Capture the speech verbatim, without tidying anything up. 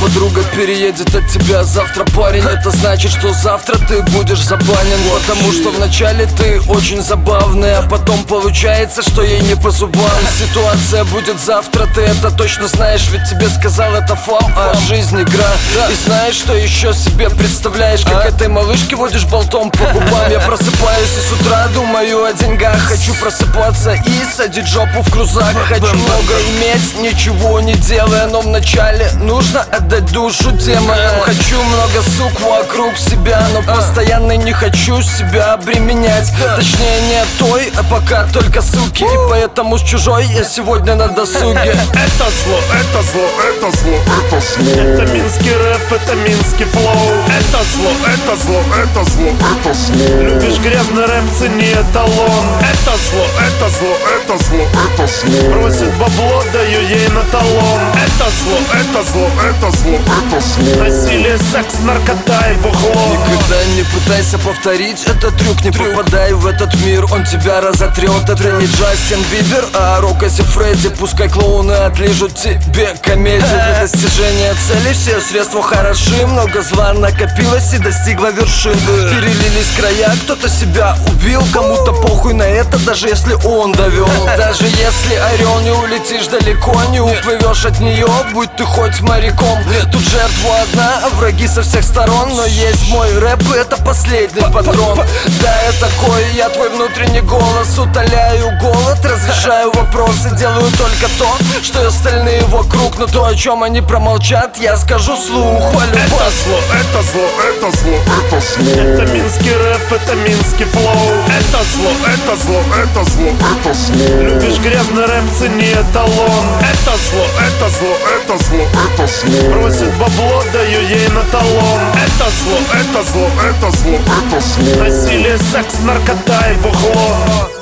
подруга переедет от тебя завтра, парень. Это значит, что завтра ты будешь забанен, потому что вначале ты очень забавный, а потом получается, что ей не по зубам. Ситуация будет завтра, ты это точно знаешь, ведь тебе сказал это фам, а жизнь игра. И знаешь, что еще себе представляешь, как этой малышке водишь болтом по губам. Я просыпаюсь и с утра думаю о деньгах. Хочу просыпаться и садить жопу в крузак. Хочу много иметь, ничего не делая, но вначале нужно отдать душу демонам. Хочу много сук вокруг себя, но постоянно не хочу себя обременять. Точнее не той, а пока только суки. И поэтому с чужой я сегодня на досуге. Это зло, это зло, это зло, это зло. Это минский рэп, это минский флоу. Это зло, это зло, это зло, это зло. Любишь грязный рэп, цени эталон. Это зло, это зло, это зло, это зло. Просит бабло, даю ей на талон. Это зло, это зло, это зло, это зло. Насилие, секс, наркота и бухло. Никогда не пытайся повторить этот трюк. Не попадай в этот мир, он тебя разотрет. Это не Джастин Бибер, а Рокоси Фредди. Пускай клоуны отлижут тебе комедию. Для достижения цели все средства хороши. Много зла накопилось и достигло вершин. Перелились края, кто-то себя убил. Кому-то похуй на это, даже если он довел. Даже если орел, не улетишь далеко, не уплывешь от нее, будь ты хоть моряком. Тут жертва одна, а враги со всех сторон. Но есть мой рэп, и это последний патрон. Да, я такой, я твой внутренний голос. Утоляю голод, разрешаю вопросы. Делаю только то, что и остальные вокруг. Но то, о чем они промолчат, я скажу вслух. Это зло, это зло, это зло, это зло. Это минский рэп, это минский флоу. Это зло, это зло, это зло, это зло. Любишь грязный рэп, цени эталон. Это зло, это зло, это зло, это зло. Просит бабло, даю ей на талон. Это зло, это зло, это зло, это зло. Насилие, секс, наркота и бухло.